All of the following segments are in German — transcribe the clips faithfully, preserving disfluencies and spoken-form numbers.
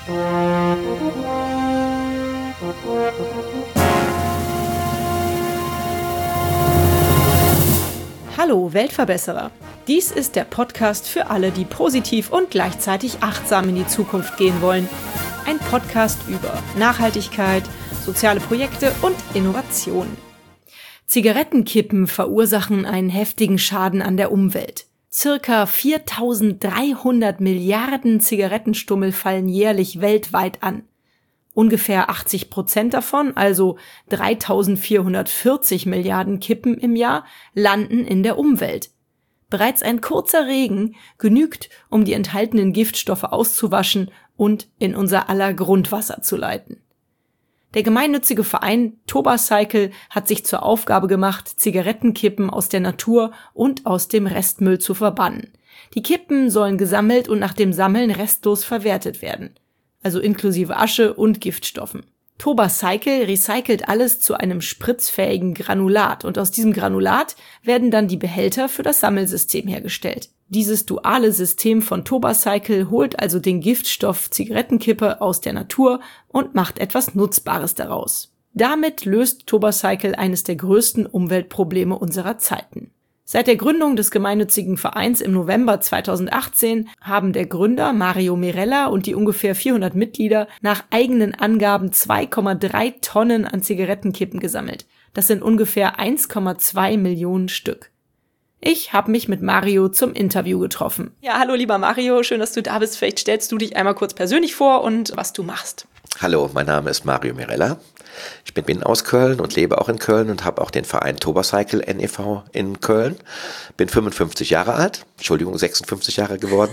Hallo Weltverbesserer! Dies ist der Podcast für alle, die positiv und gleichzeitig achtsam in die Zukunft gehen wollen. Ein Podcast über Nachhaltigkeit, soziale Projekte und Innovation. Zigarettenkippen verursachen einen heftigen Schaden an der Umwelt. Circa viertausenddreihundert Milliarden Zigarettenstummel fallen jährlich weltweit an. Ungefähr achtzig Prozent davon, also dreitausendvierhundertvierzig Milliarden Kippen im Jahr, landen in der Umwelt. Bereits ein kurzer Regen genügt, um die enthaltenen Giftstoffe auszuwaschen und in unser aller Grundwasser zu leiten. Der gemeinnützige Verein Tobacycle hat sich zur Aufgabe gemacht, Zigarettenkippen aus der Natur und aus dem Restmüll zu verbannen. Die Kippen sollen gesammelt und nach dem Sammeln restlos verwertet werden, also inklusive Asche und Giftstoffen. Tobacycle recycelt alles zu einem spritzfähigen Granulat und aus diesem Granulat werden dann die Behälter für das Sammelsystem hergestellt. Dieses duale System von Tobacycle holt also den Giftstoff Zigarettenkippe aus der Natur und macht etwas Nutzbares daraus. Damit löst Tobacycle eines der größten Umweltprobleme unserer Zeiten. Seit der Gründung des gemeinnützigen Vereins im November zweitausendachtzehn haben der Gründer Mario Mirella und die ungefähr vierhundert Mitglieder nach eigenen Angaben zwei Komma drei Tonnen an Zigarettenkippen gesammelt. Das sind ungefähr eins Komma zwei Millionen Stück. Ich habe mich mit Mario zum Interview getroffen. Ja, hallo lieber Mario, schön, dass du da bist. Vielleicht stellst du dich einmal kurz persönlich vor und was du machst. Hallo, mein Name ist Mario Mirella. Ich bin aus Köln und lebe auch in Köln und habe auch den Verein Tobacycle N E V in Köln. Bin fünfundfünfzig Jahre alt, Entschuldigung, sechsundfünfzig Jahre geworden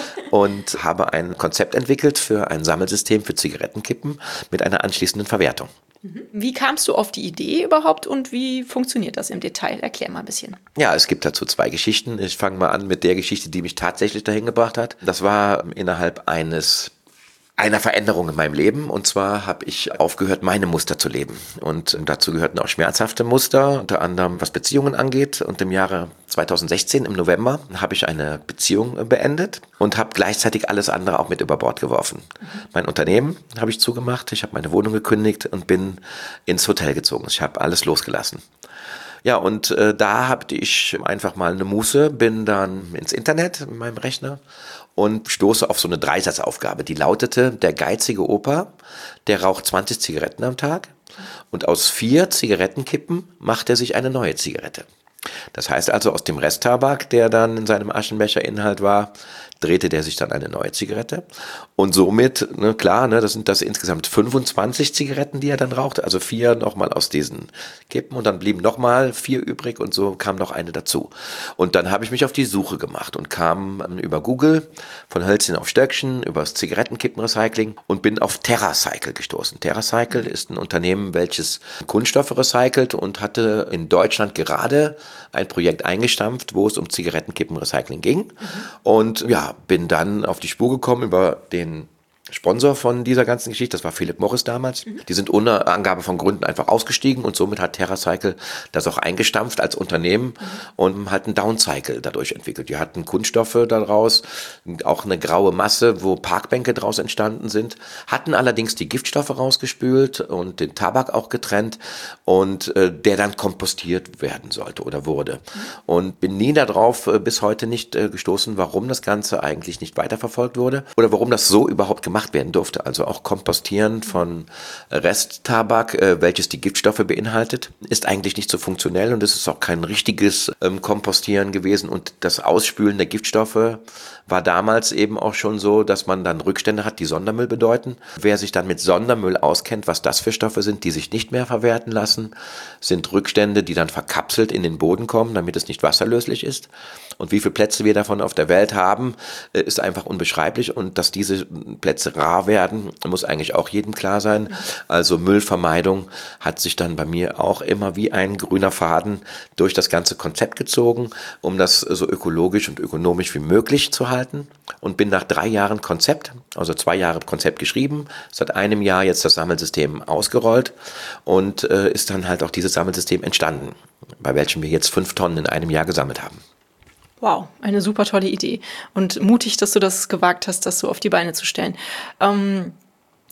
und habe ein Konzept entwickelt für ein Sammelsystem für Zigarettenkippen mit einer anschließenden Verwertung. Wie kamst du auf die Idee überhaupt und wie funktioniert das im Detail? Erklär mal ein bisschen. Ja, es gibt dazu zwei Geschichten. Ich fange mal an mit der Geschichte, die mich tatsächlich dahin gebracht hat. Das war innerhalb eines einer Veränderung in meinem Leben, und zwar habe ich aufgehört, meine Muster zu leben, und dazu gehörten auch schmerzhafte Muster, unter anderem was Beziehungen angeht, und im Jahre zweitausendsechzehn im November habe ich eine Beziehung beendet und habe gleichzeitig alles andere auch mit über Bord geworfen. Mhm. Mein Unternehmen habe ich zugemacht, ich habe meine Wohnung gekündigt und bin ins Hotel gezogen. Ich habe alles losgelassen. Ja, und äh, da habe ich einfach mal eine Muße, bin dann ins Internet in meinem Rechner und stoße auf so eine Dreisatzaufgabe, die lautete: Der geizige Opa, der raucht zwanzig Zigaretten am Tag und aus vier Zigarettenkippen macht er sich eine neue Zigarette. Das heißt also, aus dem Resttabak, der dann in seinem Aschenbecherinhalt war, drehte der sich dann eine neue Zigarette. Und somit, ne, klar, ne, das sind das insgesamt fünfundzwanzig Zigaretten, die er dann rauchte, also vier nochmal aus diesen Kippen, und dann blieben nochmal vier übrig und so kam noch eine dazu. Und dann habe ich mich auf die Suche gemacht und kam über Google von Hölzchen auf Stöckchen über das Zigarettenkippenrecycling und bin auf TerraCycle gestoßen. TerraCycle ist ein Unternehmen, welches Kunststoffe recycelt und hatte in Deutschland gerade ein Projekt eingestampft, wo es um Zigarettenkippenrecycling ging. Mhm. Und ja, bin dann auf die Spur gekommen über den Sponsor von dieser ganzen Geschichte, das war Philip Morris damals. Mhm. Die sind ohne Angabe von Gründen einfach ausgestiegen und somit hat TerraCycle das auch eingestampft als Unternehmen, mhm, und hat einen Downcycle dadurch entwickelt. Die hatten Kunststoffe daraus, auch eine graue Masse, wo Parkbänke draus entstanden sind, hatten allerdings die Giftstoffe rausgespült und den Tabak auch getrennt und äh, der dann kompostiert werden sollte oder wurde. Mhm. Und bin nie darauf äh, bis heute nicht äh, gestoßen, warum das Ganze eigentlich nicht weiterverfolgt wurde oder warum das so überhaupt gemacht werden durfte. Also auch Kompostieren von Resttabak, äh, welches die Giftstoffe beinhaltet, ist eigentlich nicht so funktionell und es ist auch kein richtiges ähm, Kompostieren gewesen, und das Ausspülen der Giftstoffe war damals eben auch schon so, dass man dann Rückstände hat, die Sondermüll bedeuten. Wer sich dann mit Sondermüll auskennt, was das für Stoffe sind, die sich nicht mehr verwerten lassen, sind Rückstände, die dann verkapselt in den Boden kommen, damit es nicht wasserlöslich ist. Und wie viele Plätze wir davon auf der Welt haben, ist einfach unbeschreiblich, und dass diese Plätze rar werden, muss eigentlich auch jedem klar sein. Also Müllvermeidung hat sich dann bei mir auch immer wie ein grüner Faden durch das ganze Konzept gezogen, um das so ökologisch und ökonomisch wie möglich zu halten, und bin nach drei Jahren Konzept, also zwei Jahre Konzept geschrieben, seit einem Jahr jetzt das Sammelsystem ausgerollt und äh, ist dann halt auch dieses Sammelsystem entstanden, bei welchem wir jetzt fünf Tonnen in einem Jahr gesammelt haben. Wow, eine super tolle Idee und mutig, dass du das gewagt hast, das so auf die Beine zu stellen. Ähm,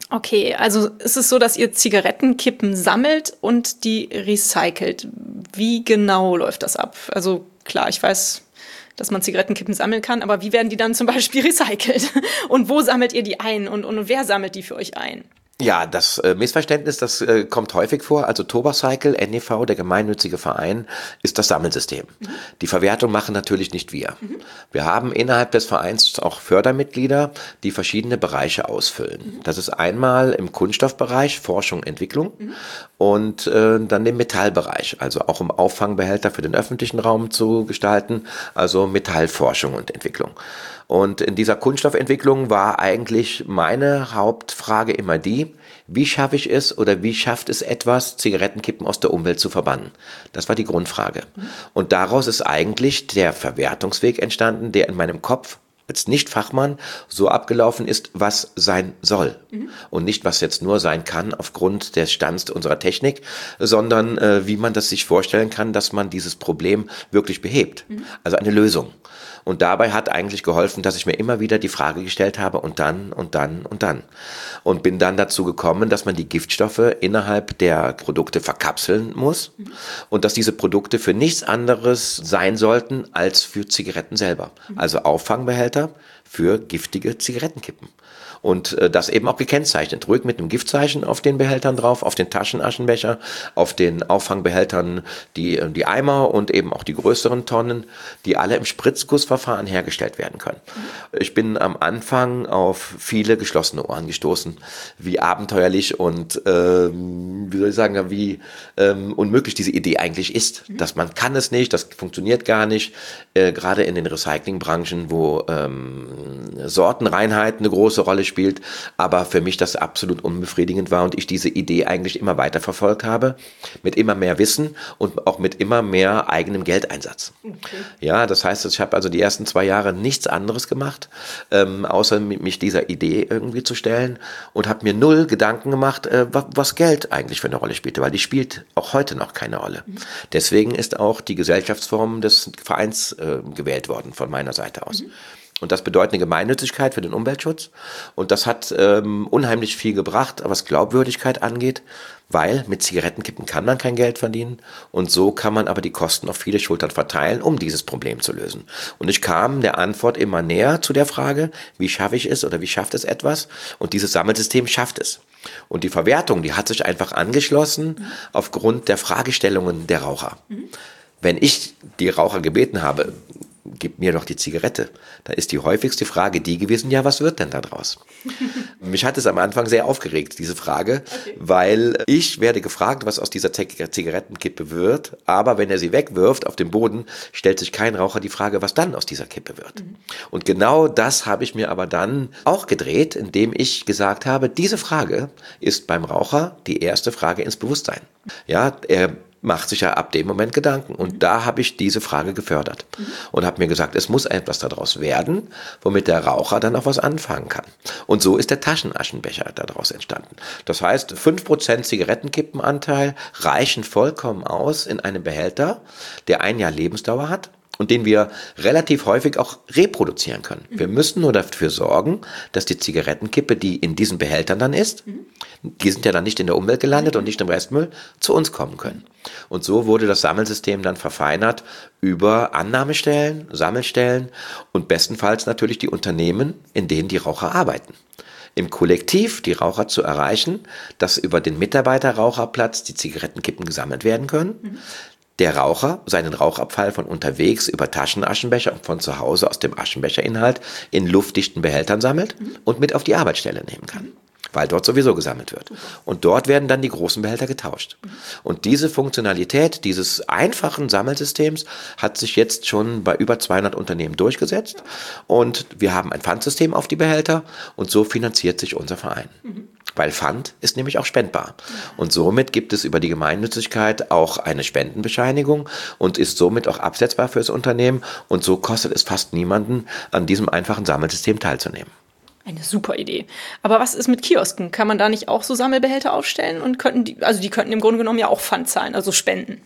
Okay, also ist es so, dass ihr Zigarettenkippen sammelt und die recycelt. Wie genau läuft das ab? Also klar, ich weiß, dass man Zigarettenkippen sammeln kann, aber wie werden die dann zum Beispiel recycelt? Und wo sammelt ihr die ein? Und, und wer sammelt die für euch ein? Ja, das äh, Missverständnis, das äh, kommt häufig vor. Also Tobacycle, N E V, der gemeinnützige Verein, ist das Sammelsystem. Mhm. Die Verwertung machen natürlich nicht wir. Mhm. Wir haben innerhalb des Vereins auch Fördermitglieder, die verschiedene Bereiche ausfüllen. Mhm. Das ist einmal im Kunststoffbereich, Forschung, Entwicklung mhm. und äh, dann im Metallbereich, also auch um Auffangbehälter für den öffentlichen Raum zu gestalten, also Metallforschung und Entwicklung. Und in dieser Kunststoffentwicklung war eigentlich meine Hauptfrage immer die, wie schaffe ich es oder wie schafft es etwas, Zigarettenkippen aus der Umwelt zu verbannen? Das war die Grundfrage. Und daraus ist eigentlich der Verwertungsweg entstanden, der in meinem Kopf als Nicht-Fachmann so abgelaufen ist, was sein soll. Mhm. Und nicht, was jetzt nur sein kann aufgrund des Stands unserer Technik, sondern äh, wie man das sich vorstellen kann, dass man dieses Problem wirklich behebt. Mhm. Also eine Lösung. Und dabei hat eigentlich geholfen, dass ich mir immer wieder die Frage gestellt habe und dann und dann und dann. Und bin dann dazu gekommen, dass man die Giftstoffe innerhalb der Produkte verkapseln muss mhm. und dass diese Produkte für nichts anderes sein sollten als für Zigaretten selber. Mhm. Also Auffangbehälter für giftige Zigarettenkippen. Und äh, das eben auch gekennzeichnet, ruhig mit einem Giftzeichen auf den Behältern drauf, auf den Taschenaschenbecher, auf den Auffangbehältern, die, die Eimer und eben auch die größeren Tonnen, die alle im Spritzgussverfahren hergestellt werden können. Mhm. Ich bin am Anfang auf viele geschlossene Ohren gestoßen, wie abenteuerlich und, ähm, wie soll ich sagen, wie ähm, unmöglich diese Idee eigentlich ist. Mhm. Dass man kann es nicht, das funktioniert gar nicht, äh, gerade in den Recyclingbranchen, wo ähm, Sortenreinheit eine große Rolle spielt. spielt, aber für mich das absolut unbefriedigend war und ich diese Idee eigentlich immer weiter verfolgt habe, mit immer mehr Wissen und auch mit immer mehr eigenem Geldeinsatz. Okay. Ja, das heißt, ich habe also die ersten zwei Jahre nichts anderes gemacht, ähm, außer mich dieser Idee irgendwie zu stellen und habe mir null Gedanken gemacht, äh, was Geld eigentlich für eine Rolle spielte, weil die spielt auch heute noch keine Rolle. Mhm. Deswegen ist auch die Gesellschaftsform des Vereins äh, gewählt worden von meiner Seite aus. Mhm. Und das bedeutet eine Gemeinnützigkeit für den Umweltschutz. Und das hat ähm, unheimlich viel gebracht, was Glaubwürdigkeit angeht, weil mit Zigarettenkippen kann man kein Geld verdienen. Und so kann man aber die Kosten auf viele Schultern verteilen, um dieses Problem zu lösen. Und ich kam der Antwort immer näher zu der Frage, wie schaffe ich es oder wie schafft es etwas? Und dieses Sammelsystem schafft es. Und die Verwertung, die hat sich einfach angeschlossen mhm. aufgrund der Fragestellungen der Raucher. Mhm. Wenn ich die Raucher gebeten habe, gib mir doch die Zigarette. Da ist die häufigste Frage die gewesen, ja, was wird denn da draus? Mich hat es am Anfang sehr aufgeregt, diese Frage, okay. weil ich werde gefragt, was aus dieser Zigarettenkippe wird, aber wenn er sie wegwirft auf den Boden, stellt sich kein Raucher die Frage, was dann aus dieser Kippe wird. Mhm. Und genau das habe ich mir aber dann auch gedreht, indem ich gesagt habe, diese Frage ist beim Raucher die erste Frage ins Bewusstsein. Ja, er macht sich ja ab dem Moment Gedanken. Und mhm. da habe ich diese Frage gefördert mhm. und habe mir gesagt, es muss etwas daraus werden, womit der Raucher dann auch was anfangen kann. Und so ist der Taschenaschenbecher daraus entstanden. Das heißt, fünf Prozent Zigarettenkippenanteil reichen vollkommen aus in einem Behälter, der ein Jahr Lebensdauer hat und den wir relativ häufig auch reproduzieren können. Mhm. Wir müssen nur dafür sorgen, dass die Zigarettenkippe, die in diesen Behältern dann ist, mhm. die sind ja dann nicht in der Umwelt gelandet mhm. und nicht im Restmüll, zu uns kommen können. Und so wurde das Sammelsystem dann verfeinert über Annahmestellen, Sammelstellen und bestenfalls natürlich die Unternehmen, in denen die Raucher arbeiten. Im Kollektiv die Raucher zu erreichen, dass über den Mitarbeiterraucherplatz die Zigarettenkippen gesammelt werden können. Mhm. Der Raucher seinen Rauchabfall von unterwegs über Taschenaschenbecher und von zu Hause aus dem Aschenbecherinhalt in luftdichten Behältern sammelt mhm. und mit auf die Arbeitsstelle nehmen kann, weil dort sowieso gesammelt wird. Und dort werden dann die großen Behälter getauscht. Mhm. Und diese Funktionalität dieses einfachen Sammelsystems hat sich jetzt schon bei über zweihundert Unternehmen durchgesetzt und wir haben ein Pfandsystem auf die Behälter und so finanziert sich unser Verein. Mhm. Weil Pfand ist nämlich auch spendbar. Und somit gibt es über die Gemeinnützigkeit auch eine Spendenbescheinigung und ist somit auch absetzbar fürs Unternehmen. Und so kostet es fast niemanden, an diesem einfachen Sammelsystem teilzunehmen. Eine super Idee. Aber was ist mit Kiosken? Kann man da nicht auch so Sammelbehälter aufstellen? Und könnten die, also die könnten im Grunde genommen ja auch Pfand zahlen, also spenden.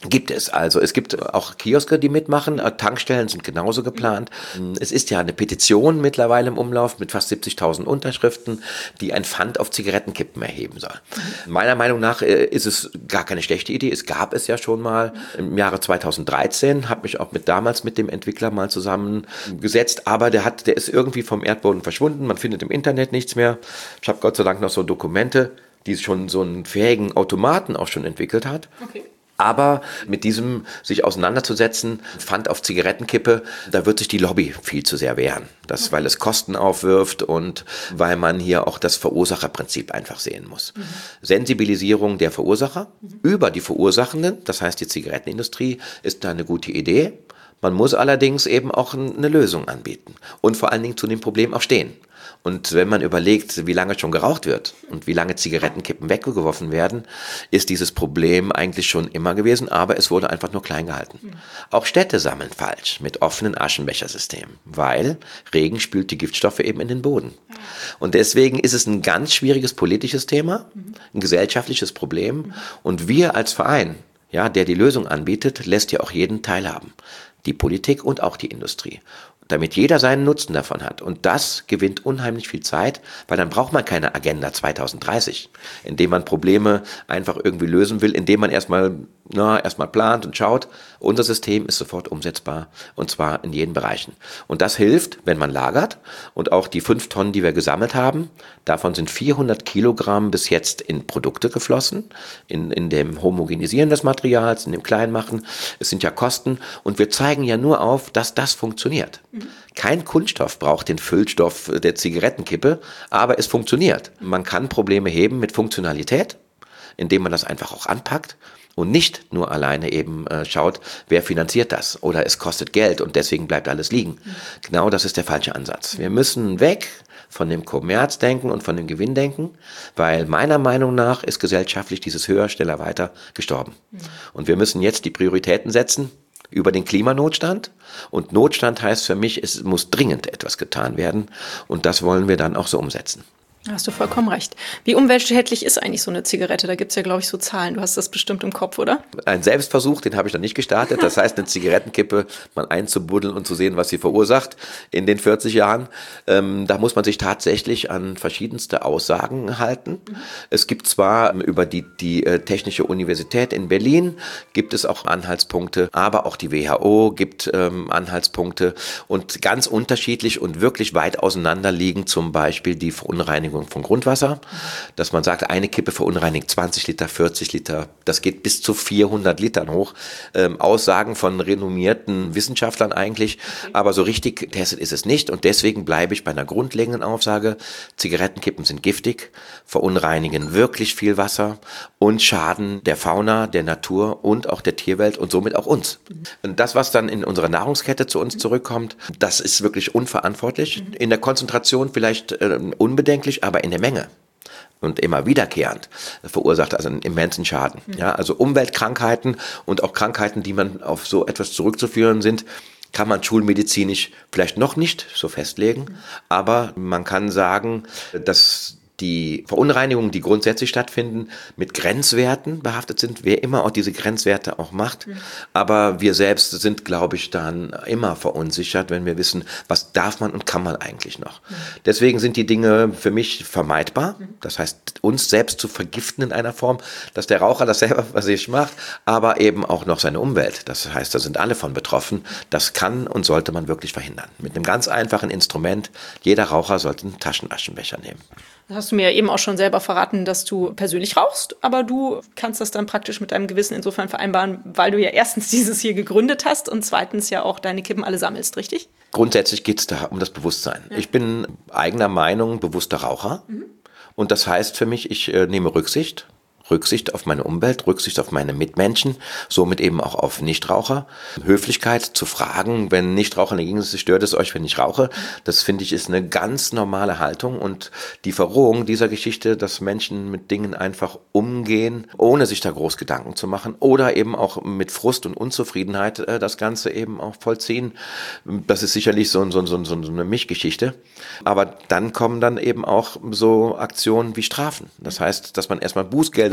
Gibt es. Also es gibt auch Kioske, die mitmachen. Tankstellen sind genauso geplant. Es ist ja eine Petition mittlerweile im Umlauf mit fast siebzigtausend Unterschriften, die ein Pfand auf Zigarettenkippen erheben soll. Mhm. Meiner Meinung nach ist es gar keine schlechte Idee. Es gab es ja schon mal im Jahre zweitausenddreizehn. Habe mich auch mit damals mit dem Entwickler mal zusammengesetzt. Aber der hat, der ist irgendwie vom Erdboden verschwunden. Man findet im Internet nichts mehr. Ich habe Gott sei Dank noch so Dokumente, die schon so einen fähigen Automaten auch schon entwickelt hat. Okay. Aber mit diesem sich auseinanderzusetzen, Pfand auf Zigarettenkippe, da wird sich die Lobby viel zu sehr wehren. Das, weil es Kosten aufwirft und weil man hier auch das Verursacherprinzip einfach sehen muss. Mhm. Sensibilisierung der Verursacher mhm. über die Verursachenden, das heißt die Zigarettenindustrie, ist da eine gute Idee. Man muss allerdings eben auch eine Lösung anbieten und vor allen Dingen zu dem Problem auch stehen. Und wenn man überlegt, wie lange schon geraucht wird und wie lange Zigarettenkippen weggeworfen werden, ist dieses Problem eigentlich schon immer gewesen, aber es wurde einfach nur klein gehalten. Mhm. Auch Städte sammeln falsch mit offenen Aschenbechersystemen, weil Regen spült die Giftstoffe eben in den Boden. Und deswegen ist es ein ganz schwieriges politisches Thema, ein gesellschaftliches Problem. Und wir als Verein, ja, der die Lösung anbietet, lässt ja auch jeden teilhaben. Die Politik und auch die Industrie. Damit jeder seinen Nutzen davon hat. Und das gewinnt unheimlich viel Zeit, weil dann braucht man keine Agenda zweitausenddreißig, indem man Probleme einfach irgendwie lösen will, indem man erstmal, na, erstmal plant und schaut. Unser System ist sofort umsetzbar und zwar in jeden Bereichen. Und das hilft, wenn man lagert und auch die fünf Tonnen, die wir gesammelt haben, davon sind vierhundert Kilogramm bis jetzt in Produkte geflossen, in, in dem Homogenisieren des Materials, in dem Kleinmachen. Es sind ja Kosten und wir zeigen ja nur auf, dass das funktioniert. Kein Kunststoff braucht den Füllstoff der Zigarettenkippe, aber es funktioniert. Man kann Probleme heben mit Funktionalität, indem man das einfach auch anpackt und nicht nur alleine eben äh, schaut, wer finanziert das oder es kostet Geld und deswegen bleibt alles liegen. Mhm. Genau das ist der falsche Ansatz. Wir müssen weg von dem Kommerzdenken und von dem Gewinndenken, weil meiner Meinung nach ist gesellschaftlich dieses höher, schneller, weiter gestorben. Mhm. Und wir müssen jetzt die Prioritäten setzen über den Klimanotstand. Und Notstand heißt für mich, es muss dringend etwas getan werden. Und das wollen wir dann auch so umsetzen. Hast du vollkommen recht. Wie umweltschädlich ist eigentlich so eine Zigarette? Da gibt es ja, glaube ich, so Zahlen. Du hast das bestimmt im Kopf, oder? Ein Selbstversuch, den habe ich noch nicht gestartet. Das heißt, eine Zigarettenkippe mal einzubuddeln und zu sehen, was sie verursacht in den vierzig Jahren. Ähm, da muss man sich tatsächlich an verschiedenste Aussagen halten. Mhm. Es gibt zwar über die, die äh, Technische Universität in Berlin gibt es auch Anhaltspunkte, aber auch die W H O gibt ähm, Anhaltspunkte und ganz unterschiedlich und wirklich weit auseinander liegen zum Beispiel die Verunreinigung von Grundwasser, dass man sagt, eine Kippe verunreinigt zwanzig Liter, vierzig Liter, das geht bis zu vierhundert Litern hoch. Ähm, Aussagen von renommierten Wissenschaftlern eigentlich, aber so richtig getestet ist es nicht und deswegen bleibe ich bei einer grundlegenden Aussage, Zigarettenkippen sind giftig, verunreinigen wirklich viel Wasser und schaden der Fauna, der Natur und auch der Tierwelt und somit auch uns. Und das, was dann in unserer Nahrungskette zu uns zurückkommt, das ist wirklich unverantwortlich. In der Konzentration vielleicht äh, unbedenklich, aber in der Menge und immer wiederkehrend verursacht also einen immensen Schaden. Ja, also Umweltkrankheiten und auch Krankheiten, die man auf so etwas zurückzuführen sind, kann man schulmedizinisch vielleicht noch nicht so festlegen, aber man kann sagen, dass die Verunreinigungen, die grundsätzlich stattfinden, mit Grenzwerten behaftet sind, wer immer auch diese Grenzwerte auch macht. Mhm. Aber wir selbst sind, glaube ich, dann immer verunsichert, wenn wir wissen, was darf man und kann man eigentlich noch. Mhm. Deswegen sind die Dinge für mich vermeidbar. Mhm. Das heißt, uns selbst zu vergiften in einer Form, dass der Raucher das selber für sich macht, aber eben auch noch seine Umwelt. Das heißt, da sind alle von betroffen. Das kann und sollte man wirklich verhindern. Mit einem ganz einfachen Instrument. Jeder Raucher sollte einen Taschenaschenbecher nehmen. Das hast du mir ja eben auch schon selber verraten, dass du persönlich rauchst, aber du kannst das dann praktisch mit deinem Gewissen insofern vereinbaren, weil du ja erstens dieses hier gegründet hast und zweitens ja auch deine Kippen alle sammelst, richtig? Grundsätzlich geht es da um das Bewusstsein. Ja. Ich bin eigener Meinung bewusster Raucher mhm. und das heißt für mich, ich äh, nehme Rücksicht. Rücksicht auf meine Umwelt, Rücksicht auf meine Mitmenschen, somit eben auch auf Nichtraucher. Höflichkeit zu fragen, wenn Nichtraucher dagegen sind, stört es euch, wenn ich rauche. Das finde ich ist eine ganz normale Haltung und die Verrohung dieser Geschichte, dass Menschen mit Dingen einfach umgehen, ohne sich da groß Gedanken zu machen oder eben auch mit Frust und Unzufriedenheit äh, das Ganze eben auch vollziehen. Das ist sicherlich so, so, so, so eine Mischgeschichte. Aber dann kommen dann eben auch so Aktionen wie Strafen. Das heißt, dass man erstmal Bußgelder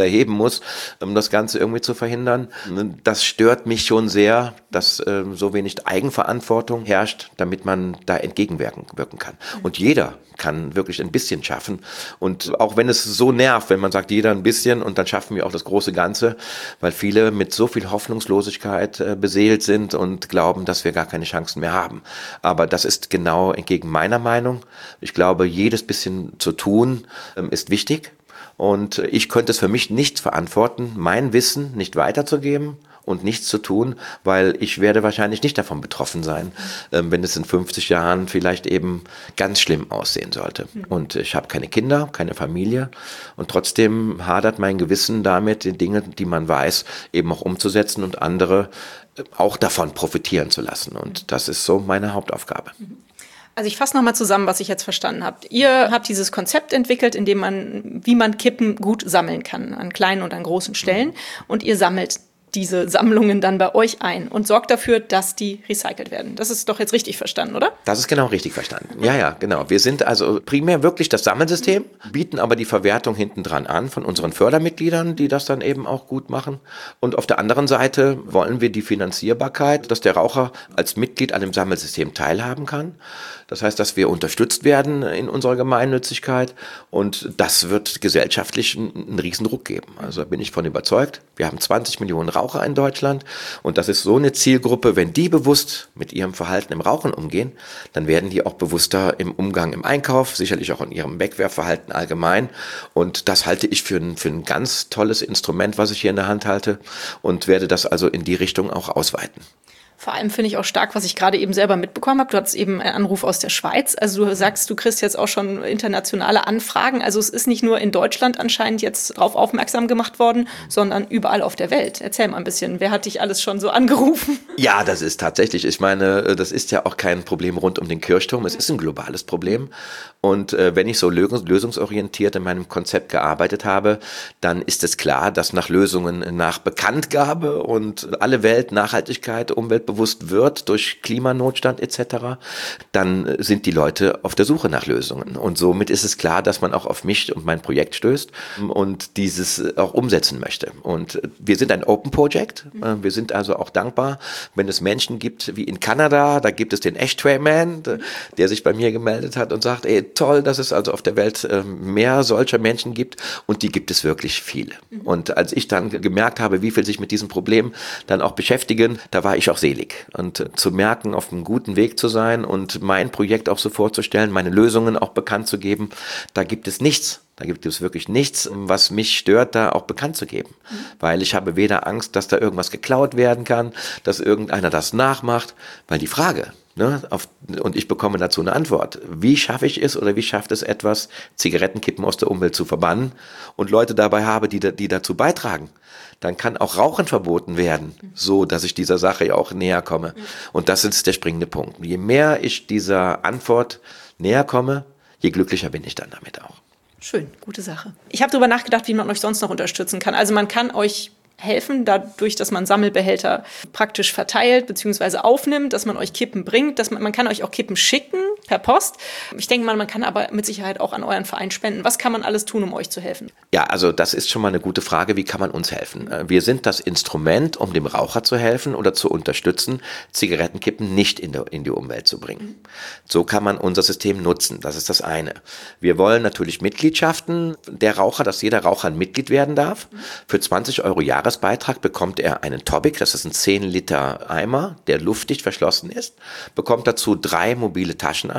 erheben muss, um das Ganze irgendwie zu verhindern. Das stört mich schon sehr, dass äh, so wenig Eigenverantwortung herrscht, damit man da entgegenwirken wirken kann. Und jeder kann wirklich ein bisschen schaffen. Und auch wenn es so nervt, wenn man sagt, jeder ein bisschen und dann schaffen wir auch das große Ganze, weil viele mit so viel Hoffnungslosigkeit äh, beseelt sind und glauben, dass wir gar keine Chancen mehr haben. Aber das ist genau entgegen meiner Meinung. Ich glaube, jedes bisschen zu tun ähm, ist wichtig. Und ich könnte es für mich nicht verantworten, mein Wissen nicht weiterzugeben und nichts zu tun, weil ich werde wahrscheinlich nicht davon betroffen sein, ähm, wenn es in fünfzig Jahren vielleicht eben ganz schlimm aussehen sollte. Und ich habe keine Kinder, keine Familie und trotzdem hadert mein Gewissen damit, die Dinge, die man weiß, eben auch umzusetzen und andere auch davon profitieren zu lassen. Und das ist so meine Hauptaufgabe. Also ich fasse nochmal zusammen, was ich jetzt verstanden habe. Ihr habt dieses Konzept entwickelt, in dem man, wie man Kippen gut sammeln kann, an kleinen und an großen Stellen. Und ihr sammelt diese Sammlungen dann bei euch ein und sorgt dafür, dass die recycelt werden. Das ist doch jetzt richtig verstanden, oder? Das ist genau richtig verstanden. Ja, ja, genau. Wir sind also primär wirklich das Sammelsystem, bieten aber die Verwertung hinten dran an von unseren Fördermitgliedern, die das dann eben auch gut machen. Und auf der anderen Seite wollen wir die Finanzierbarkeit, dass der Raucher als Mitglied an dem Sammelsystem teilhaben kann. Das heißt, dass wir unterstützt werden in unserer Gemeinnützigkeit und das wird gesellschaftlich einen Riesendruck geben. Also da bin ich von überzeugt. Wir haben zwanzig Millionen Raucher in Deutschland und das ist so eine Zielgruppe, wenn die bewusst mit ihrem Verhalten im Rauchen umgehen, dann werden die auch bewusster im Umgang im Einkauf, sicherlich auch in ihrem Wegwerfverhalten allgemein und das halte ich für ein, für ein ganz tolles Instrument, was ich hier in der Hand halte und werde das also in die Richtung auch ausweiten. Vor allem finde ich auch stark, was ich gerade eben selber mitbekommen habe. Du hattest eben einen Anruf aus der Schweiz. Also du sagst, du kriegst jetzt auch schon internationale Anfragen. Also es ist nicht nur in Deutschland anscheinend jetzt darauf aufmerksam gemacht worden, sondern überall auf der Welt. Erzähl mal ein bisschen, wer hat dich alles schon so angerufen? Ja, das ist tatsächlich, ich meine, das ist ja auch kein Problem rund um den Kirchturm. Es ist ein globales Problem. Und äh, wenn ich so lösungsorientiert in meinem Konzept gearbeitet habe, dann ist es klar, dass nach Lösungen, nach Bekanntgabe und alle Welt, Nachhaltigkeit, umweltbewusst wird durch Klimanotstand et cetera, dann sind die Leute auf der Suche nach Lösungen. Und somit ist es klar, dass man auch auf mich und mein Projekt stößt und dieses auch umsetzen möchte. Und wir sind ein Open Project. Wir sind also auch dankbar, wenn es Menschen gibt, wie in Kanada, da gibt es den Ashtray-Man, der sich bei mir gemeldet hat und sagt, ey, toll, dass es also auf der Welt mehr solcher Menschen gibt und die gibt es wirklich viele. Und als ich dann gemerkt habe, wie viel sich mit diesem Problem dann auch beschäftigen, da war ich auch selig. Und zu merken, auf einem guten Weg zu sein und mein Projekt auch so vorzustellen, meine Lösungen auch bekannt zu geben, da gibt es nichts. Da gibt es wirklich nichts, was mich stört, da auch bekannt zu geben. Mhm. Weil ich habe weder Angst, dass da irgendwas geklaut werden kann, dass irgendeiner das nachmacht, weil die Frage, ne, auf, und ich bekomme dazu eine Antwort, wie schaffe ich es oder wie schafft es etwas, Zigarettenkippen aus der Umwelt zu verbannen und Leute dabei habe, die, die dazu beitragen, dann kann auch Rauchen verboten werden, so dass ich dieser Sache auch näher komme. Und das ist der springende Punkt. Je mehr ich dieser Antwort näher komme, je glücklicher bin ich dann damit auch. Schön, gute Sache. Ich habe darüber nachgedacht, wie man euch sonst noch unterstützen kann. Also man kann euch helfen, dadurch, dass man Sammelbehälter praktisch verteilt bzw. aufnimmt, dass man euch Kippen bringt, dass man, man kann euch auch Kippen schicken per Post. Ich denke mal, man kann aber mit Sicherheit auch an euren Verein spenden. Was kann man alles tun, um euch zu helfen? Ja, also das ist schon mal eine gute Frage. Wie kann man uns helfen? Wir sind das Instrument, um dem Raucher zu helfen oder zu unterstützen, Zigarettenkippen nicht in, der, in die Umwelt zu bringen. So kann man unser System nutzen. Das ist das eine. Wir wollen natürlich Mitgliedschaften der Raucher, dass jeder Raucher ein Mitglied werden darf. Für zwanzig Euro Jahresbeitrag bekommt er einen Topic, das ist ein zehn Liter Eimer, der luftdicht verschlossen ist, bekommt dazu drei mobile Taschenascher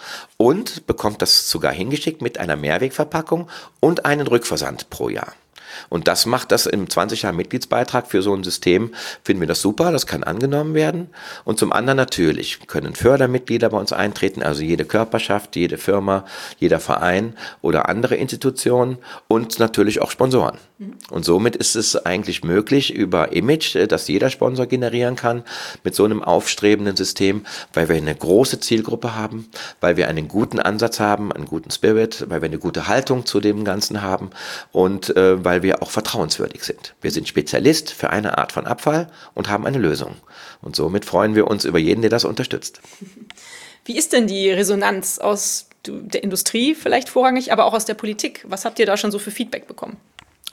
und bekommt das sogar hingeschickt mit einer Mehrwegverpackung und einen Rückversand pro Jahr. Und das macht das im zwanzig Jahren Mitgliedsbeitrag für so ein System, finden wir das super, das kann angenommen werden. Und zum anderen natürlich können Fördermitglieder bei uns eintreten, also jede Körperschaft, jede Firma, jeder Verein oder andere Institutionen und natürlich auch Sponsoren. Und somit ist es eigentlich möglich über Image, dass jeder Sponsor generieren kann mit so einem aufstrebenden System, weil wir eine große Zielgruppe haben, weil wir einen guten Ansatz haben, einen guten Spirit, weil wir eine gute Haltung zu dem Ganzen haben und äh, weil wir auch vertrauenswürdig sind. Wir sind Spezialist für eine Art von Abfall und haben eine Lösung. Und somit freuen wir uns über jeden, der das unterstützt. Wie ist denn die Resonanz aus der Industrie vielleicht vorrangig, aber auch aus der Politik? Was habt ihr da schon so für Feedback bekommen?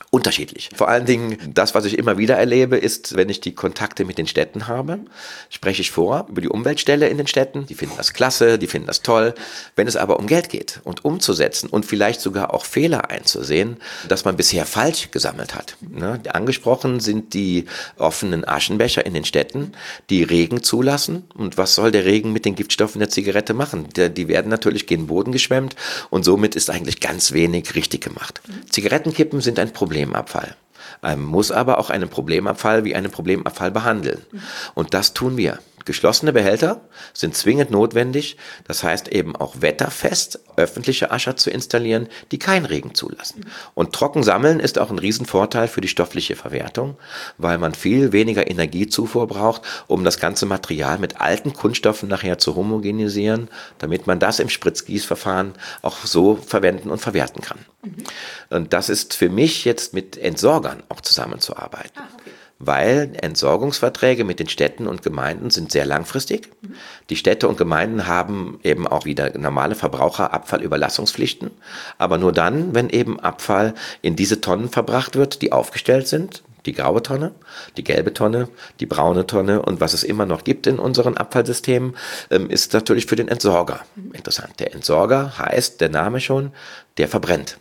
Unterschiedlich. Vor allen Dingen, das, was ich immer wieder erlebe, ist, wenn ich die Kontakte mit den Städten habe, spreche ich vor über die Umweltstelle in den Städten. Die finden das klasse, die finden das toll. Wenn es aber um Geld geht und umzusetzen und vielleicht sogar auch Fehler einzusehen, dass man bisher falsch gesammelt hat. Ne? Angesprochen sind die offenen Aschenbecher in den Städten, die Regen zulassen. Und was soll der Regen mit den Giftstoffen der Zigarette machen? Die werden natürlich gegen den Boden geschwemmt und somit ist eigentlich ganz wenig richtig gemacht. Zigarettenkippen sind ein Problem. Problemabfall. Man muss aber auch einen Problemabfall wie einen Problemabfall behandeln. Und das tun wir. Geschlossene Behälter sind zwingend notwendig, das heißt eben auch wetterfest öffentliche Ascher zu installieren, die keinen Regen zulassen. Und trocken sammeln ist auch ein Riesenvorteil für die stoffliche Verwertung, weil man viel weniger Energiezufuhr braucht, um das ganze Material mit alten Kunststoffen nachher zu homogenisieren, damit man das im Spritzgießverfahren auch so verwenden und verwerten kann. Mhm. Und das ist für mich jetzt mit Entsorgern auch zusammenzuarbeiten. Ah, okay. Weil Entsorgungsverträge mit den Städten und Gemeinden sind sehr langfristig. Mhm. Die Städte und Gemeinden haben eben auch wieder normale Verbraucherabfallüberlassungspflichten, aber nur dann, wenn eben Abfall in diese Tonnen verbracht wird, die aufgestellt sind, die graue Tonne, die gelbe Tonne, die braune Tonne und was es immer noch gibt in unseren Abfallsystemen, ist natürlich für den Entsorger mhm. interessant. Der Entsorger heißt, der Name schon, der verbrennt.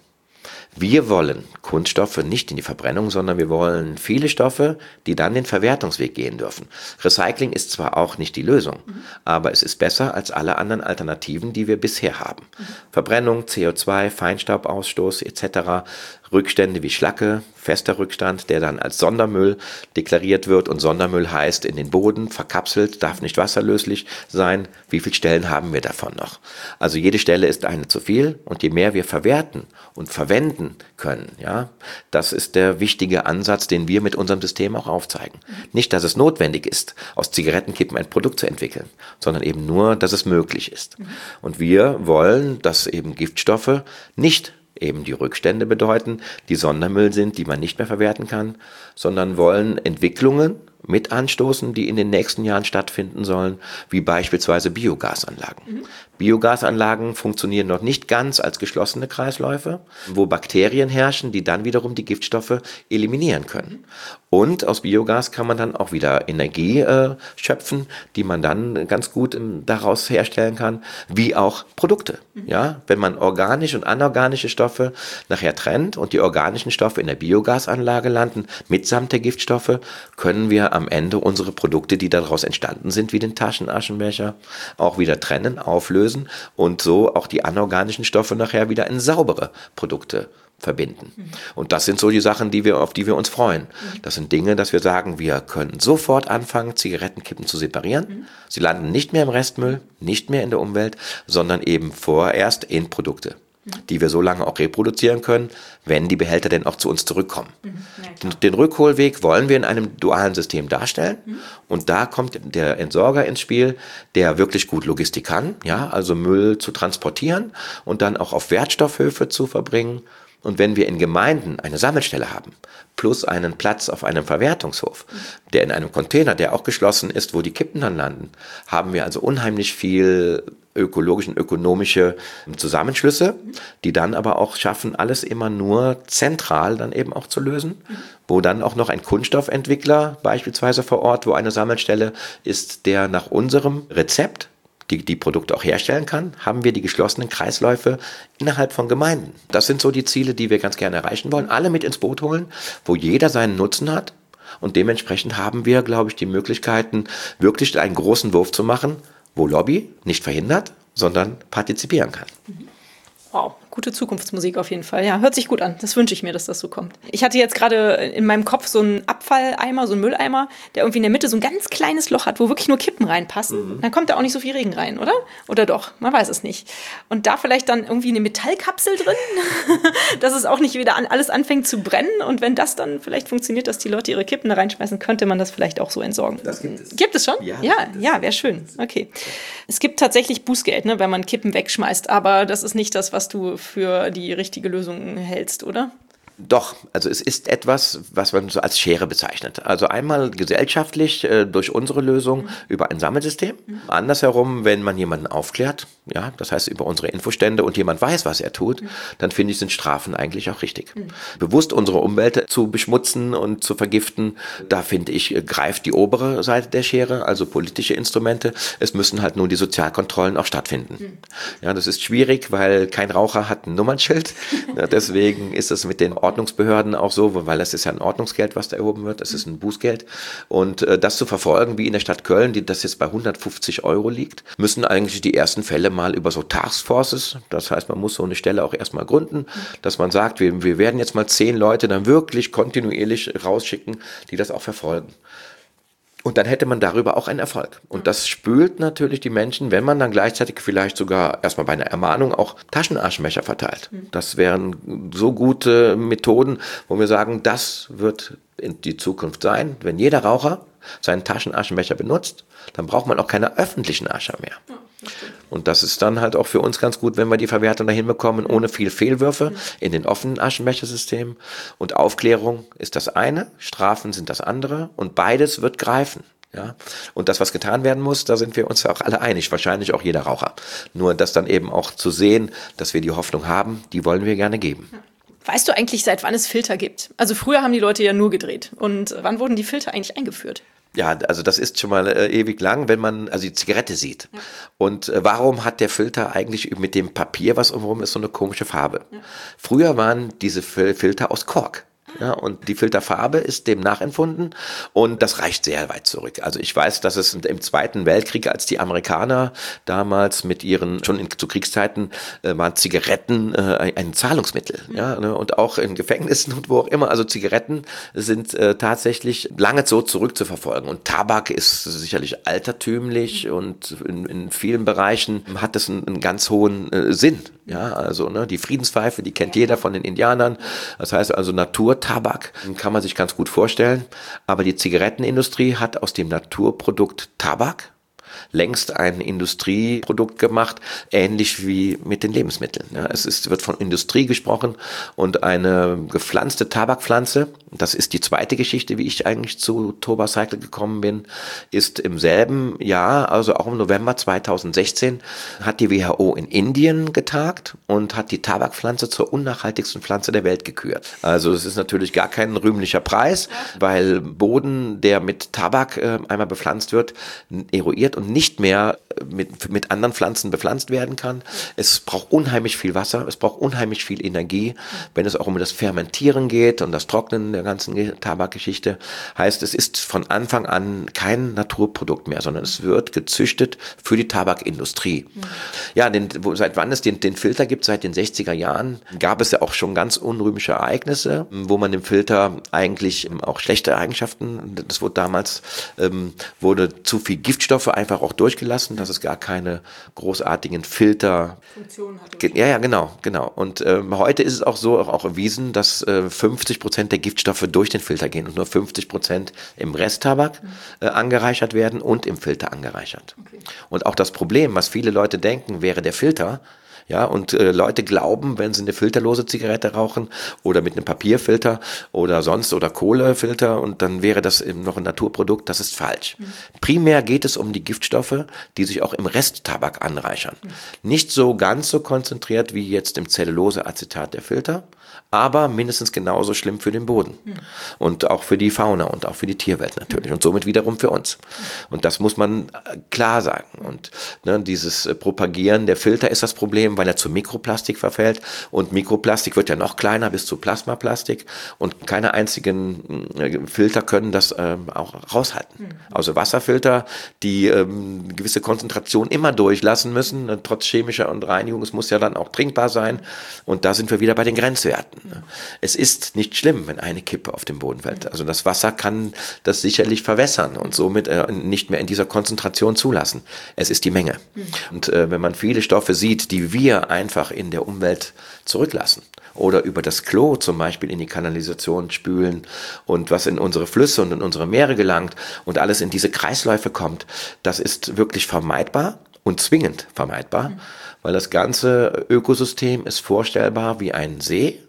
Wir wollen Kunststoffe nicht in die Verbrennung, sondern wir wollen viele Stoffe, die dann den Verwertungsweg gehen dürfen. Recycling ist zwar auch nicht die Lösung, mhm. aber es ist besser als alle anderen Alternativen, die wir bisher haben. Mhm. Verbrennung, C O zwei, Feinstaubausstoß et cetera, Rückstände wie Schlacke, fester Rückstand, der dann als Sondermüll deklariert wird. Und Sondermüll heißt in den Boden, verkapselt, darf nicht wasserlöslich sein. Wie viele Stellen haben wir davon noch? Also jede Stelle ist eine zu viel. Und je mehr wir verwerten und verwenden können, ja, das ist der wichtige Ansatz, den wir mit unserem System auch aufzeigen. Nicht, dass es notwendig ist, aus Zigarettenkippen ein Produkt zu entwickeln, sondern eben nur, dass es möglich ist. Und wir wollen, dass eben Giftstoffe nicht eben die Rückstände bedeuten, die Sondermüll sind, die man nicht mehr verwerten kann, sondern wollen Entwicklungen mit anstoßen, die in den nächsten Jahren stattfinden sollen, wie beispielsweise Biogasanlagen. Mhm. Biogasanlagen funktionieren noch nicht ganz als geschlossene Kreisläufe, wo Bakterien herrschen, die dann wiederum die Giftstoffe eliminieren können. Und aus Biogas kann man dann auch wieder Energie äh, schöpfen, die man dann ganz gut ähm, daraus herstellen kann, wie auch Produkte. Mhm. Ja, wenn man organische und anorganische Stoffe nachher trennt und die organischen Stoffe in der Biogasanlage landen, mitsamt der Giftstoffe, können wir am Ende unsere Produkte, die daraus entstanden sind, wie den Taschenaschenbecher, auch wieder trennen, auflösen und so auch die anorganischen Stoffe nachher wieder in saubere Produkte verbinden. Mhm. Und das sind so die Sachen, die wir, auf die wir uns freuen. Mhm. Das sind Dinge, dass wir sagen, wir können sofort anfangen, Zigarettenkippen zu separieren. Mhm. Sie landen nicht mehr im Restmüll, nicht mehr in der Umwelt, sondern eben vorerst in Produkte, mhm. die wir so lange auch reproduzieren können, wenn die Behälter denn auch zu uns zurückkommen. Mhm. Ja, den Rückholweg wollen wir in einem dualen System darstellen. Mhm. Und da kommt der Entsorger ins Spiel, der wirklich gut Logistik kann, ja, also Müll zu transportieren und dann auch auf Wertstoffhöfe zu verbringen. Und wenn wir in Gemeinden eine Sammelstelle haben, plus einen Platz auf einem Verwertungshof, der in einem Container, der auch geschlossen ist, wo die Kippen dann landen, haben wir also unheimlich viel ökologische und ökonomische Zusammenschlüsse, die dann aber auch schaffen, alles immer nur zentral dann eben auch zu lösen, wo dann auch noch ein Kunststoffentwickler beispielsweise vor Ort, wo eine Sammelstelle ist, der nach unserem Rezept Die, die Produkte auch herstellen kann, haben wir die geschlossenen Kreisläufe innerhalb von Gemeinden. Das sind so die Ziele, die wir ganz gerne erreichen wollen. Alle mit ins Boot holen, wo jeder seinen Nutzen hat. Und dementsprechend haben wir, glaube ich, die Möglichkeiten, wirklich einen großen Wurf zu machen, wo Lobby nicht verhindert, sondern partizipieren kann. Wow, gute Zukunftsmusik auf jeden Fall. Ja, hört sich gut an. Das wünsche ich mir, dass das so kommt. Ich hatte jetzt gerade in meinem Kopf so einen Abfalleimer, so einen Mülleimer, der irgendwie in der Mitte so ein ganz kleines Loch hat, wo wirklich nur Kippen reinpassen. Mhm. Dann kommt da auch nicht so viel Regen rein, oder? Oder doch? Man weiß es nicht. Und da vielleicht dann irgendwie eine Metallkapsel drin, dass es auch nicht wieder an, alles anfängt zu brennen. Und wenn das dann vielleicht funktioniert, dass die Leute ihre Kippen da reinschmeißen, könnte man das vielleicht auch so entsorgen. Das gibt es. Gibt es schon? Ja, ja, ja, wäre schön. Okay. Es gibt tatsächlich Bußgeld, ne, wenn man Kippen wegschmeißt, aber das ist nicht das, was was du für die richtige Lösung hältst, oder? Doch, also es ist etwas, was man so als Schere bezeichnet. Also einmal gesellschaftlich äh, durch unsere Lösung mhm. über ein Sammelsystem. Mhm. Andersherum, wenn man jemanden aufklärt, ja, das heißt über unsere Infostände und jemand weiß, was er tut, mhm. dann finde ich, sind Strafen eigentlich auch richtig. Mhm. Bewusst unsere Umwelt zu beschmutzen und zu vergiften, da finde ich, greift die obere Seite der Schere, also politische Instrumente. Es müssen halt nur die Sozialkontrollen auch stattfinden. Mhm. Ja, das ist schwierig, weil kein Raucher hat ein Nummernschild. Ja, deswegen ist es mit den Ordnungsbehörden auch so, weil das ist ja ein Ordnungsgeld, was da erhoben wird, das ist ein Bußgeld. Und äh, das zu verfolgen, wie in der Stadt Köln, die das jetzt bei hundertfünfzig Euro liegt, müssen eigentlich die ersten Fälle mal über so Taskforces, das heißt, man muss so eine Stelle auch erstmal gründen, dass man sagt, wir, wir werden jetzt mal zehn Leute dann wirklich kontinuierlich rausschicken, die das auch verfolgen. Und dann hätte man darüber auch einen Erfolg. Und das spült natürlich die Menschen, wenn man dann gleichzeitig vielleicht sogar erstmal bei einer Ermahnung auch Taschenaschenbecher verteilt. Das wären so gute Methoden, wo wir sagen, das wird in die Zukunft sein. Wenn jeder Raucher seinen Taschenaschenbecher benutzt, dann braucht man auch keine öffentlichen Ascher mehr. Und das ist dann halt auch für uns ganz gut, wenn wir die Verwertung dahin bekommen, ohne viel Fehlwürfe in den offenen Aschenbechersystemen. Und Aufklärung ist das eine, Strafen sind das andere und beides wird greifen. Ja, und das, was getan werden muss, da sind wir uns auch alle einig, wahrscheinlich auch jeder Raucher. Nur das dann eben auch zu sehen, dass wir die Hoffnung haben, die wollen wir gerne geben. Weißt du eigentlich, seit wann es Filter gibt? Also früher haben die Leute ja nur gedreht. Und wann wurden die Filter eigentlich eingeführt? Ja, also das ist schon mal äh, ewig lang, wenn man also die Zigarette sieht. Ja. Und äh, warum hat der Filter eigentlich mit dem Papier, was umherum ist, so eine komische Farbe? Ja. Früher waren diese Fil- Filter aus Kork. Ja, und die Filterfarbe ist dem nachempfunden und das reicht sehr weit zurück. Also ich weiß, dass es im Zweiten Weltkrieg, als die Amerikaner damals mit ihren, schon in, zu Kriegszeiten, äh, waren Zigaretten äh, ein Zahlungsmittel. Ja, ne, und auch in Gefängnissen und wo auch immer. Also Zigaretten sind äh, tatsächlich lange so zurückzuverfolgen. Und Tabak ist sicherlich altertümlich und in, in vielen Bereichen hat es einen, einen ganz hohen äh, Sinn. Ja, also ne, die Friedenspfeife, die kennt jeder von den Indianern. Das heißt also Naturtabak kann man sich ganz gut vorstellen. Aber die Zigarettenindustrie hat aus dem Naturprodukt Tabak längst ein Industrieprodukt gemacht, ähnlich wie mit den Lebensmitteln. Ja, es ist, wird von Industrie gesprochen und eine gepflanzte Tabakpflanze, das ist die zweite Geschichte, wie ich eigentlich zu Turbocycle gekommen bin, ist im selben Jahr, also auch im November zweitausendsechzehn, hat die W H O in Indien getagt und hat die Tabakpflanze zur unnachhaltigsten Pflanze der Welt gekürt. Also es ist natürlich gar kein rühmlicher Preis, weil Boden, der mit Tabak äh, einmal bepflanzt wird, eruiert und nicht mehr mit, mit anderen Pflanzen bepflanzt werden kann. Es braucht unheimlich viel Wasser, es braucht unheimlich viel Energie, wenn es auch um das Fermentieren geht und das Trocknen der ganzen Tabakgeschichte. Heißt, es ist von Anfang an kein Naturprodukt mehr, sondern es wird gezüchtet für die Tabakindustrie. Mhm. Ja, den, wo, seit wann es den, den Filter gibt, seit den sechziger Jahren, gab es ja auch schon ganz unrühmliche Ereignisse, wo man dem Filter eigentlich auch schlechte Eigenschaften, das wurde damals, ähm, wurde zu viel Giftstoffe einfach auch durchgelassen, dass es gar keine großartigen Filter Funktion hat. Ja, ja, genau, genau. Und ähm, heute ist es auch so, auch, auch erwiesen, dass äh, fünfzig Prozent der Giftstoffe durch den Filter gehen und nur fünfzig Prozent im Resttabak äh, angereichert werden und im Filter angereichert. Okay. Und auch das Problem, was viele Leute denken, wäre der Filter. Ja, und äh, Leute glauben, wenn sie eine filterlose Zigarette rauchen oder mit einem Papierfilter oder sonst oder Kohlefilter und dann wäre das eben noch ein Naturprodukt, das ist falsch. Mhm. Primär geht es um die Giftstoffe, die sich auch im Resttabak anreichern. Mhm. Nicht so ganz so konzentriert wie jetzt im Zelluloseacetat der Filter, aber mindestens genauso schlimm für den Boden. Mhm. Und auch für die Fauna und auch für die Tierwelt natürlich und somit wiederum für uns. Und das muss man klar sagen. Und ne, dieses Propagieren der Filter ist das Problem, weil er zu Mikroplastik verfällt und Mikroplastik wird ja noch kleiner bis zu Plasmaplastik und keine einzigen äh, Filter können das ähm, auch raushalten. Mhm. Also Wasserfilter, die ähm, gewisse Konzentration immer durchlassen müssen, äh, trotz chemischer und Reinigung, es muss ja dann auch trinkbar sein und da sind wir wieder bei den Grenzwerten. Mhm. Es ist nicht schlimm, wenn eine Kippe auf den Boden fällt. Also das Wasser kann das sicherlich verwässern und somit äh, nicht mehr in dieser Konzentration zulassen. Es ist die Menge. Mhm. Und äh, wenn man viele Stoffe sieht, die wir einfach in der Umwelt zurücklassen oder über das Klo zum Beispiel in die Kanalisation spülen und was in unsere Flüsse und in unsere Meere gelangt und alles in diese Kreisläufe kommt, das ist wirklich vermeidbar und zwingend vermeidbar, mhm. weil das ganze Ökosystem ist vorstellbar wie ein See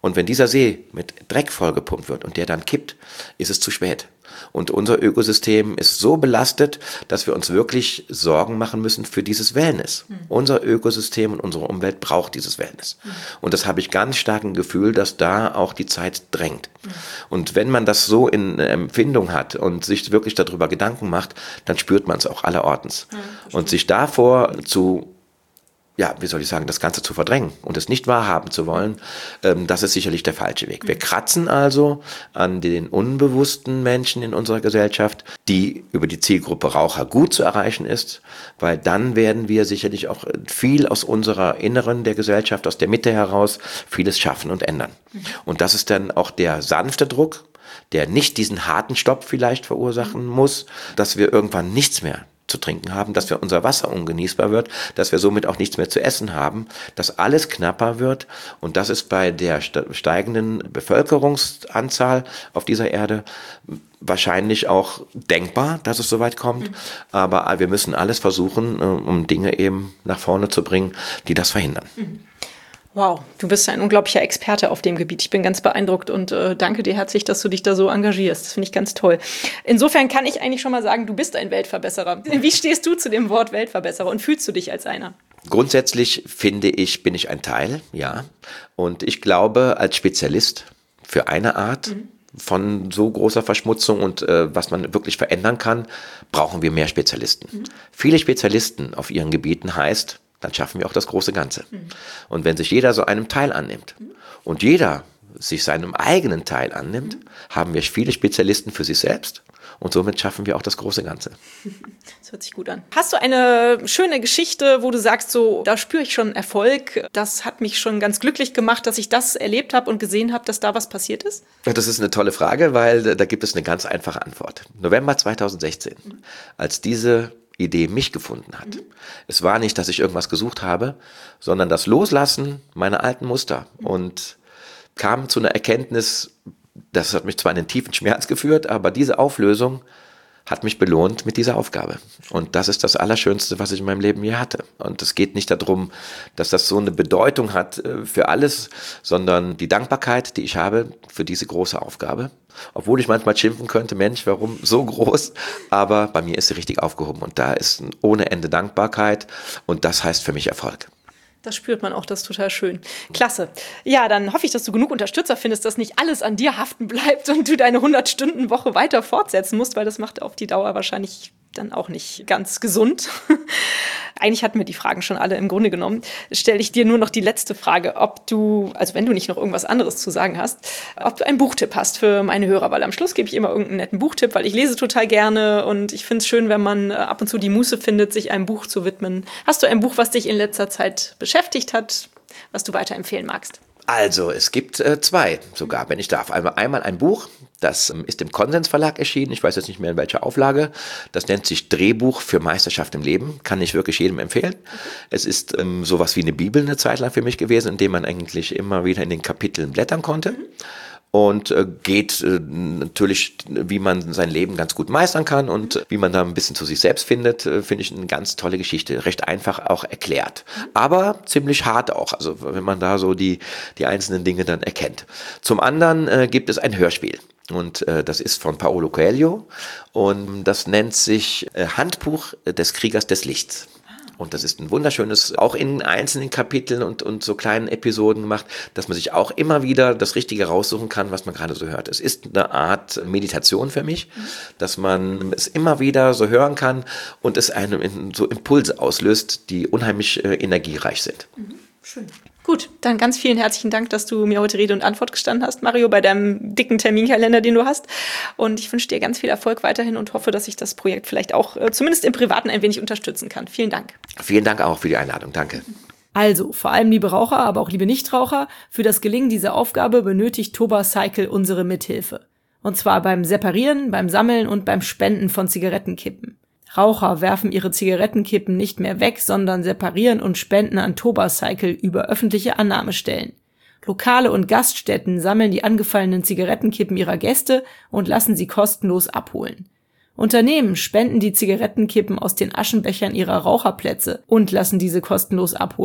Und wenn dieser See mit Dreck vollgepumpt wird und der dann kippt, ist es zu spät. Und unser Ökosystem ist so belastet, dass wir uns wirklich Sorgen machen müssen für dieses Wellness. Mhm. Unser Ökosystem und unsere Umwelt braucht dieses Wellness. Mhm. Und das habe ich ganz stark ein Gefühl, dass da auch die Zeit drängt. Mhm. Und wenn man das so in Empfindung hat und sich wirklich darüber Gedanken macht, dann spürt man es auch allerortens. Mhm, und sich davor zu ja, wie soll ich sagen, das Ganze zu verdrängen und es nicht wahrhaben zu wollen, ähm, das ist sicherlich der falsche Weg. Wir kratzen also an den unbewussten Menschen in unserer Gesellschaft, die über die Zielgruppe Raucher gut zu erreichen ist, weil dann werden wir sicherlich auch viel aus unserer Inneren der Gesellschaft, aus der Mitte heraus, vieles schaffen und ändern. Und das ist dann auch der sanfte Druck, der nicht diesen harten Stopp vielleicht verursachen muss, dass wir irgendwann nichts mehr zu trinken haben, dass wir unser Wasser ungenießbar wird, dass wir somit auch nichts mehr zu essen haben, dass alles knapper wird und das ist bei der steigenden Bevölkerungsanzahl auf dieser Erde wahrscheinlich auch denkbar, dass es soweit kommt, mhm. aber wir müssen alles versuchen, um Dinge eben nach vorne zu bringen, die das verhindern. Mhm. Wow, du bist ein unglaublicher Experte auf dem Gebiet. Ich bin ganz beeindruckt und äh, danke dir herzlich, dass du dich da so engagierst. Das finde ich ganz toll. Insofern kann ich eigentlich schon mal sagen, du bist ein Weltverbesserer. Wie stehst du zu dem Wort Weltverbesserer und fühlst du dich als einer? Grundsätzlich finde ich, bin ich ein Teil, ja. Und ich glaube, als Spezialist für eine Art mhm. von so großer Verschmutzung und äh, was man wirklich verändern kann, brauchen wir mehr Spezialisten. Mhm. Viele Spezialisten auf ihren Gebieten heißt, dann schaffen wir auch das große Ganze. Mhm. Und wenn sich jeder so einem Teil annimmt mhm. und jeder sich seinem eigenen Teil annimmt, mhm. haben wir viele Spezialisten für sich selbst und somit schaffen wir auch das große Ganze. Das hört sich gut an. Hast du eine schöne Geschichte, wo du sagst, so, da spüre ich schon Erfolg, das hat mich schon ganz glücklich gemacht, dass ich das erlebt habe und gesehen habe, dass da was passiert ist? Ja, das ist eine tolle Frage, weil da gibt es eine ganz einfache Antwort. November zweitausendsechzehn, mhm. als diese Idee mich gefunden hat. Mhm. Es war nicht, dass ich irgendwas gesucht habe, sondern das Loslassen meiner alten Muster mhm. und kam zu einer Erkenntnis, das hat mich zwar in einen tiefen Schmerz geführt, aber diese Auflösung hat mich belohnt mit dieser Aufgabe. Und das ist das Allerschönste, was ich in meinem Leben je hatte. Und es geht nicht darum, dass das so eine Bedeutung hat für alles, sondern die Dankbarkeit, die ich habe für diese große Aufgabe. Obwohl ich manchmal schimpfen könnte, Mensch, warum so groß? Aber bei mir ist sie richtig aufgehoben und da ist ohne Ende Dankbarkeit und das heißt für mich Erfolg. Das spürt man auch, das ist total schön. Klasse. Ja, dann hoffe ich, dass du genug Unterstützer findest, dass nicht alles an dir haften bleibt und du deine hundert-Stunden-Woche weiter fortsetzen musst, weil das macht auf die Dauer wahrscheinlich dann auch nicht ganz gesund. Eigentlich hatten wir die Fragen schon alle im Grunde genommen. Stelle ich dir nur noch die letzte Frage, ob du, also wenn du nicht noch irgendwas anderes zu sagen hast, ob du einen Buchtipp hast für meine Hörer, weil am Schluss gebe ich immer irgendeinen netten Buchtipp, weil ich lese total gerne und ich finde es schön, wenn man ab und zu die Muße findet, sich einem Buch zu widmen. Hast du ein Buch, was dich in letzter Zeit beschäftigt hat, was du weiterempfehlen magst? Also, es gibt äh, zwei sogar, wenn ich darf. Einmal, einmal ein Buch, das ähm, ist im Konsens Verlag erschienen. Ich weiß jetzt nicht mehr in welcher Auflage. Das nennt sich Drehbuch für Meisterschaft im Leben. Kann ich wirklich jedem empfehlen. Okay. Es ist ähm, sowas wie eine Bibel eine Zeit lang für mich gewesen, in dem man eigentlich immer wieder in den Kapiteln blättern konnte. Mhm. Und äh, geht äh, natürlich, wie man sein Leben ganz gut meistern kann und äh, wie man da ein bisschen zu sich selbst findet, äh, finde ich eine ganz tolle Geschichte. Recht einfach auch erklärt. Aber ziemlich hart auch, also wenn man da so die, die einzelnen Dinge dann erkennt. Zum anderen äh, gibt es ein Hörspiel. Und äh, das ist von Paulo Coelho und das nennt sich äh, Handbuch des Kriegers des Lichts. Und das ist ein wunderschönes, auch in einzelnen Kapiteln und, und so kleinen Episoden gemacht, dass man sich auch immer wieder das Richtige raussuchen kann, was man gerade so hört. Es ist eine Art Meditation für mich, dass man es immer wieder so hören kann und es einem so Impulse auslöst, die unheimlich äh, energiereich sind. Mhm. Schön. Gut, dann ganz vielen herzlichen Dank, dass du mir heute Rede und Antwort gestanden hast, Mario, bei deinem dicken Terminkalender, den du hast. Und ich wünsche dir ganz viel Erfolg weiterhin und hoffe, dass ich das Projekt vielleicht auch äh, zumindest im Privaten ein wenig unterstützen kann. Vielen Dank. Vielen Dank auch für die Einladung. Danke. Also, vor allem liebe Raucher, aber auch liebe Nichtraucher, für das Gelingen dieser Aufgabe benötigt Toba Cycle unsere Mithilfe. Und zwar beim Separieren, beim Sammeln und beim Spenden von Zigarettenkippen. Raucher werfen ihre Zigarettenkippen nicht mehr weg, sondern separieren und spenden an Toba Cycle über öffentliche Annahmestellen. Lokale und Gaststätten sammeln die angefallenen Zigarettenkippen ihrer Gäste und lassen sie kostenlos abholen. Unternehmen spenden die Zigarettenkippen aus den Aschenbechern ihrer Raucherplätze und lassen diese kostenlos abholen.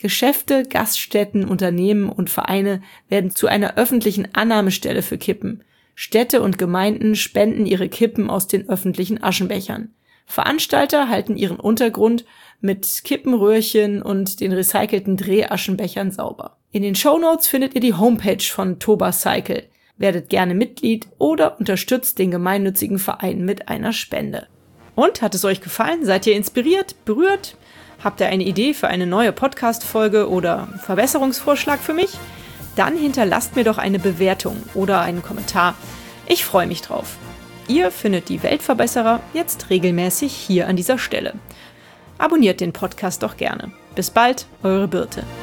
Geschäfte, Gaststätten, Unternehmen und Vereine werden zu einer öffentlichen Annahmestelle für Kippen. Städte und Gemeinden spenden ihre Kippen aus den öffentlichen Aschenbechern. Veranstalter halten ihren Untergrund mit Kippenröhrchen und den recycelten Drehaschenbechern sauber. In den Shownotes findet ihr die Homepage von Toba-Cycle. Werdet gerne Mitglied oder unterstützt den gemeinnützigen Verein mit einer Spende. Und, hat es euch gefallen? Seid ihr inspiriert, berührt? Habt ihr eine Idee für eine neue Podcast-Folge oder Verbesserungsvorschlag für mich? Dann hinterlasst mir doch eine Bewertung oder einen Kommentar. Ich freue mich drauf. Ihr findet die Weltverbesserer jetzt regelmäßig hier an dieser Stelle. Abonniert den Podcast doch gerne. Bis bald, eure Birte.